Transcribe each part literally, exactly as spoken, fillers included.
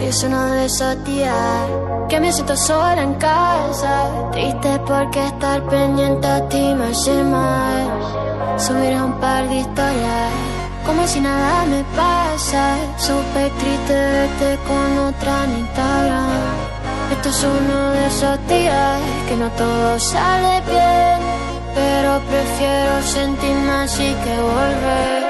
Hoy es uno de esos días que me siento sola en casa, triste porque estar pendiente a ti me hace mal. Subiré un par de historias como si nada me pasa. Súper triste verte con otra en Instagram. Esto es uno de esos días que no todo sale bien, pero prefiero sentirme así que volver.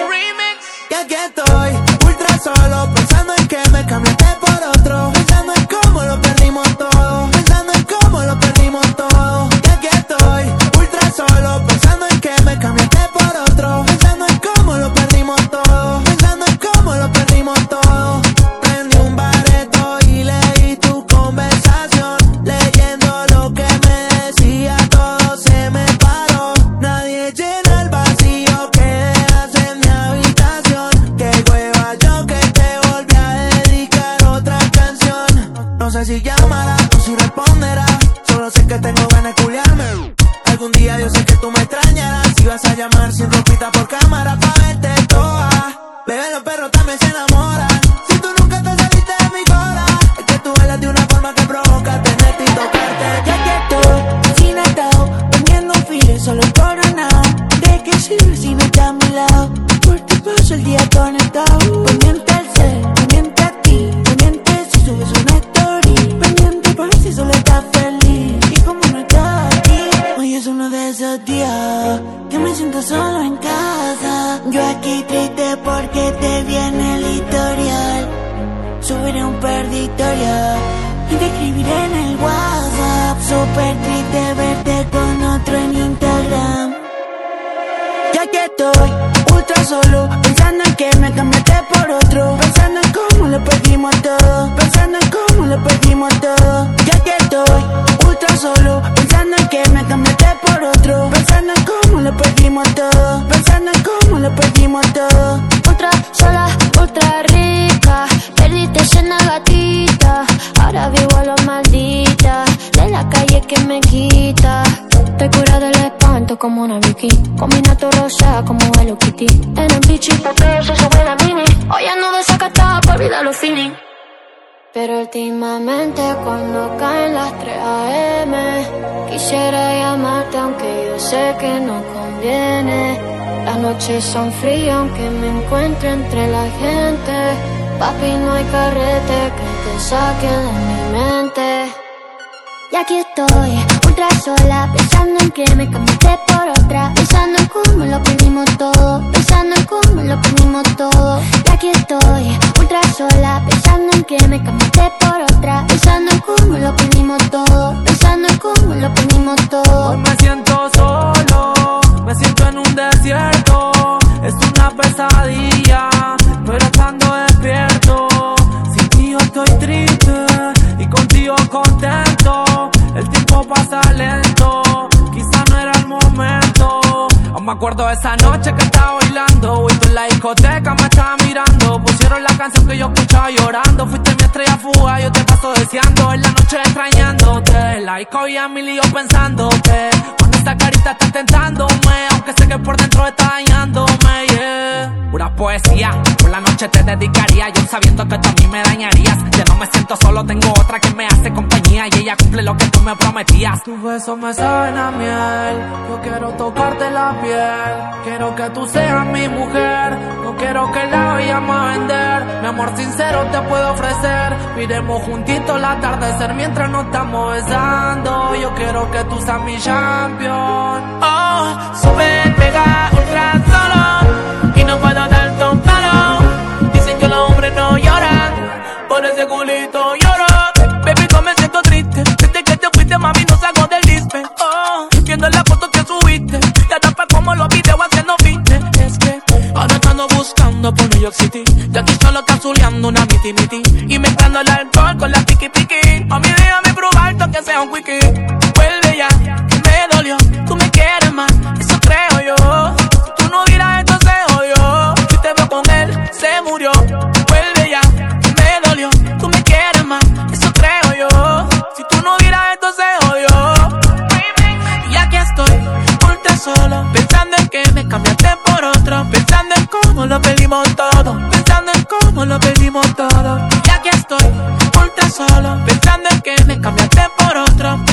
Y aquí estoy, ultra solo, pensando en que me cambiaste por otro, pensando en cómo lo perdimos todo, pensando en cómo lo perdimos todo. Y aquí estoy, ultra solo, pensando en que me cambiaste por otro, pensando en cómo lo perdimos todo, pensando en cómo lo perdimos todo. Prendí un bareto y leí tu conversación, leyendo lo que me decía, todo se me paró. Nadie llena el vacío que dejas en mi habitación. Qué hueva yo que te volví a dedicar otra canción. No sé si llamará o si responderá, solo sé que tengo ganas de culiarme. Algún día yo sé que tú me extrañarás, si vas a llamar sin ropita por cámara pa' verte toda. Bebé, los perros también se enamoran, si tú nunca te saliste de mi cora. Es que tú bailas de una forma que provoca tenerte y tocarte. Ya que estoy sin atado, poniendo files solo coronado. ¿De qué sirve si no está a mi lado? Por ti paso el día conectado. Pendiente al ser, pendiente a ti, pendiente si subes una story, pendiente por si solo estás feliz. Y como no estás aquí, hoy es uno de esos días que me siento solo en casa. Yo aquí triste porque te viene el historial. Subiré un par de historias y te escribiré en el WhatsApp. Súper triste verte con otro en Instagram. Ya que estoy ultra solo, pensando en que me cambiaste por otro, pensando en cómo lo perdimos todo, pensando en cómo lo perdimos todo. Ya que estoy ultra solo, pensando en que me cambiaste por otro, pensando en cómo lo perdimos todo, pensando en cómo lo perdimos todo. Ultra sola, ultra rica, perdiste llena gatita. Ahora vivo a lo maldita, de la calle que me quita. Te cura del espanto como una Vicky, combina tu rosa como Hello Kitty. En el bichi papel se sube la mini, hoy ando desacatada por olvidar los feelings. Pero últimamente cuando caen las tres a eme quisiera llamarte aunque yo sé que no conviene. Las noches son frías aunque me encuentre entre la gente. Papi, no hay carrete que te saque de mi mente. Y aquí estoy, ultra sola, pensando en que me cambiaste por otra, pensando en cómo lo perdimos todo, pensando en cómo lo perdimos todo. Y aquí estoy, ultra sola, pensando en que me cambiaste por otra, pensando en cómo lo perdimos todo, pensando en cómo lo perdimos todo. Hoy me siento solo, me siento en un desierto, es una pesadilla, pero estando despierto. Sin ti yo estoy triste y contigo contento. El tiempo pasa lento, quizá no era el momento. Aún me acuerdo de esa noche que estaba bailando y tú en la discoteca me estaba mirando. Pusieron la canción que yo escuchaba llorando. Fuiste mi estrella fuga, yo te paso deseando. En la noche extrañándote, la disco y a mi lío pensándote. Con esa carita estás tentándome, aunque sé que por dentro está dañándome, yeah. Pura poesía, por la noche te dedicaría, yo sabiendo que tú a mí me dañarías. Ya no me siento solo, tengo otra que me hace compañía y ella cumple lo que tú me prometías. Tus besos me saben a miel, yo quiero tocarte la piel, quiero que tú seas mi mujer, no quiero que la vayamos a vender. Mi amor sincero te puedo ofrecer, miremos juntitos el atardecer mientras nos estamos besando. Yo quiero que tú seas mi champion. Oh, súper pega, ultra solo, y no puedo darte un palo. Dicen que los hombres no lloran, por ese culito lloro. Baby, no me siento triste, desde que te fuiste mami no salgo del dispe. Oh, viendo las fotos que subiste, te atrapa como los videos haciendo fitness. Es que ahora estando buscando por New York City, y aquí solo cazuleando una miti miti, y mezclando el alcohol con la tiki tiki. Mami, déjame probarte aunque sea un quickie. Vuelve ya, que me dolió, tú me quieres más, eso creo yo. Tú no dirás esto se jodió, si te veo con él, se murió. Vuelve ya, que me dolió, tú me quieres más, eso creo yo. Si tú no dirás esto se jodió. Y aquí estoy, ultra solo, pensando en que me cambiaste por otro, pensando en cómo lo perdimos todo, pensando en cómo lo perdimos todo. Y aquí estoy estoy ultra solo, pensando en que me cambiaste por otro.